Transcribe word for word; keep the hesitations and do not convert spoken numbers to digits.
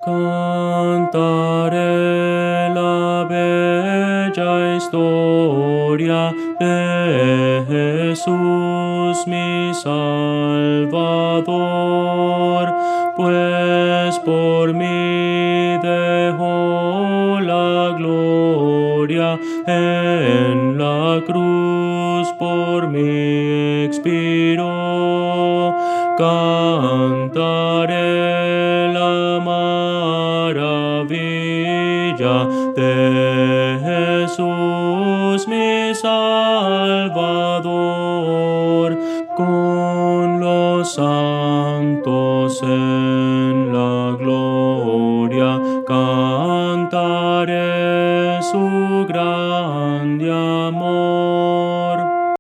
Cantaré la bella historia de Jesús mi Salvador, pues por mí dejó la gloria, en la cruz por mí expiró. Cantaré la maravilla de Jesús mi Salvador con los